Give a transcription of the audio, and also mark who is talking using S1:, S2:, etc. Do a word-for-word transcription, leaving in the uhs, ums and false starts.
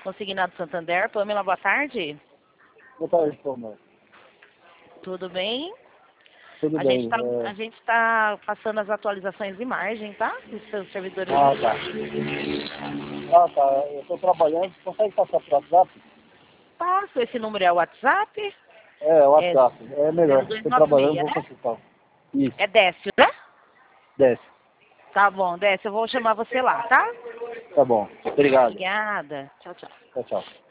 S1: Consignado Santander. Pamela, boa tarde.
S2: Boa tarde, Pamela.
S1: Tudo bem?
S2: Tudo
S1: a
S2: bem.
S1: Gente tá,
S2: é...
S1: A gente está passando as atualizações de imagem, tá? Dos seus servidores.
S2: Ah, tá. Ah, tá. Eu estou trabalhando. Você consegue passar para o WhatsApp?
S1: Passo. Esse número é o WhatsApp?
S2: É, o WhatsApp. É, melhor. Estou trabalhando,
S1: zero dois nove seis,
S2: vou
S1: né?
S2: consultar. Isso.
S1: É Décio, né?
S2: Desce.
S1: Tá bom, Décio. Eu vou chamar você lá, tá?
S2: Tá bom. Obrigado.
S1: Obrigada. Tchau, tchau.
S2: Tchau, tchau.